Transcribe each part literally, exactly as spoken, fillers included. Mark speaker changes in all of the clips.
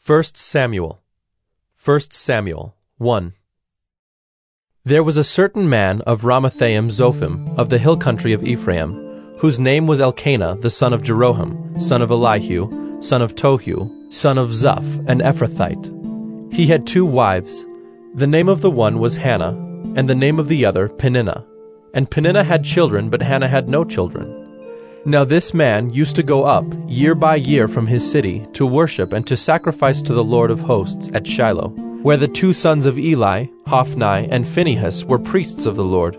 Speaker 1: First Samuel. First Samuel one. There was a certain man of Ramathaim Zophim, of the hill country of Ephraim, whose name was Elkanah the son of Jeroham, son of Elihu, son of Tohu, son of Zuph, an Ephrathite. He had two wives. The name of the one was Hannah, and the name of the other Peninnah. And Peninnah had children, but Hannah had no children. Now this man used to go up year by year from his city to worship and to sacrifice to the Lord of hosts at Shiloh, where the two sons of Eli, Hophni and Phinehas, were priests of the Lord.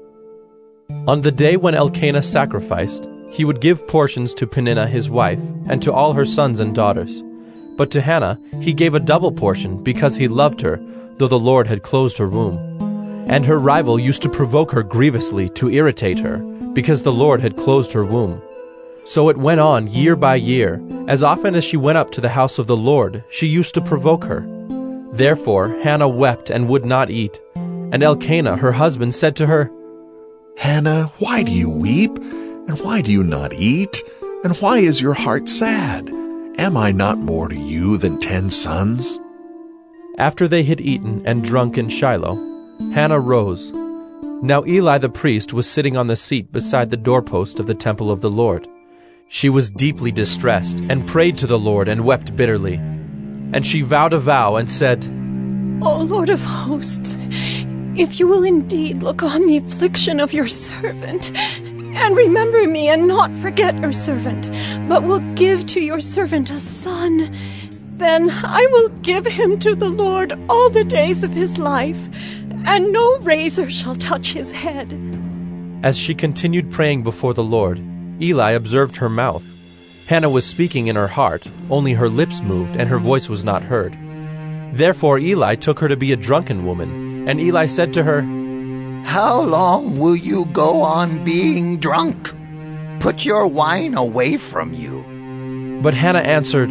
Speaker 1: On the day when Elkanah sacrificed, he would give portions to Peninnah his wife, and to all her sons and daughters. But to Hannah he gave a double portion, because he loved her, though the Lord had closed her womb. And her rival used to provoke her grievously to irritate her, because the Lord had closed her womb. So it went on year by year. As often as she went up to the house of the Lord, she used to provoke her. Therefore Hannah wept and would not eat. And Elkanah her husband said to her,
Speaker 2: Hannah, why do you weep? And why do you not eat? And why is your heart sad? Am I not more to you than ten sons?
Speaker 1: After they had eaten and drunk in Shiloh, Hannah rose. Now Eli the priest was sitting on the seat beside the doorpost of the temple of the Lord. She was deeply distressed, and prayed to the Lord, and wept bitterly. And she vowed a vow, and said,
Speaker 3: O Lord of hosts, if you will indeed look on the affliction of your servant, and remember me, and not forget your servant, but will give to your servant a son, then I will give him to the Lord all the days of his life, and no razor shall touch his head.
Speaker 1: As she continued praying before the Lord, Eli observed her mouth. Hannah was speaking in her heart, only her lips moved, and her voice was not heard. Therefore Eli took her to be a drunken woman, and Eli said to her,
Speaker 4: How long will you go on being drunk? Put your wine away from you.
Speaker 1: But Hannah answered,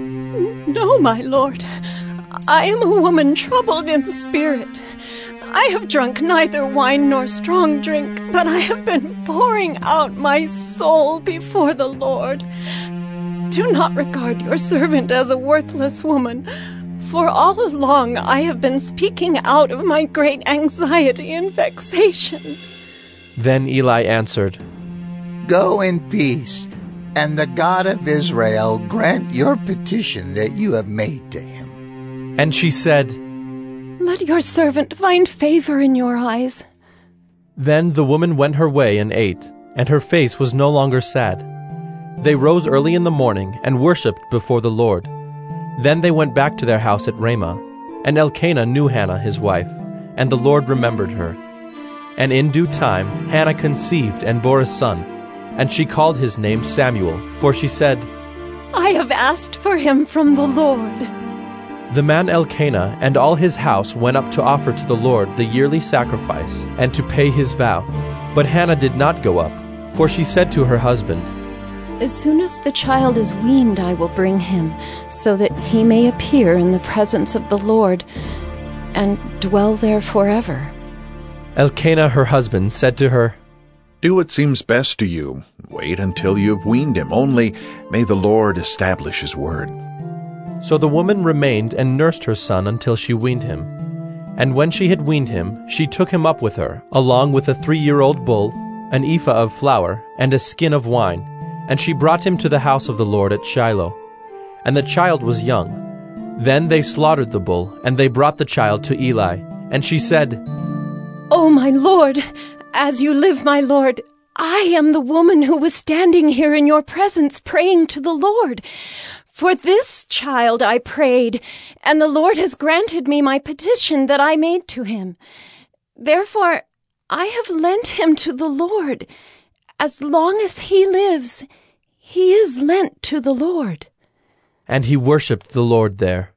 Speaker 3: No, my lord, I am a woman troubled in the spirit. I have drunk neither wine nor strong drink, but I have been pouring out my soul before the Lord. Do not regard your servant as a worthless woman, for all along I have been speaking out of my great anxiety and vexation.
Speaker 1: Then Eli answered,
Speaker 4: Go in peace, and the God of Israel grant your petition that you have made to him.
Speaker 1: And she said,
Speaker 3: Let your servant find favor in your eyes.
Speaker 1: Then the woman went her way and ate, and her face was no longer sad. They rose early in the morning and worshipped before the Lord. Then they went back to their house at Ramah, and Elkanah knew Hannah his wife, and the Lord remembered her. And in due time Hannah conceived and bore a son, and she called his name Samuel, for she said,
Speaker 3: I have asked for him from the Lord.
Speaker 1: The man Elkanah and all his house went up to offer to the Lord the yearly sacrifice, and to pay his vow. But Hannah did not go up, for she said to her husband,
Speaker 5: As soon as the child is weaned, I will bring him, so that he may appear in the presence of the Lord, and dwell there forever.
Speaker 1: Elkanah her husband said to her,
Speaker 2: Do what seems best to you. Wait until you have weaned him. Only may the Lord establish his word.
Speaker 1: So the woman remained and nursed her son until she weaned him. And when she had weaned him, she took him up with her, along with a three-year-old bull, an ephah of flour, and a skin of wine, and she brought him to the house of the Lord at Shiloh. And the child was young. Then they slaughtered the bull, and they brought the child to Eli. And she said,
Speaker 3: O my lord, as you live, my lord, I am the woman who was standing here in your presence praying to the Lord. For this child I prayed, and the Lord has granted me my petition that I made to him. Therefore I have lent him to the Lord. As long as he lives, he is lent to the Lord.
Speaker 1: And he worshipped the Lord there.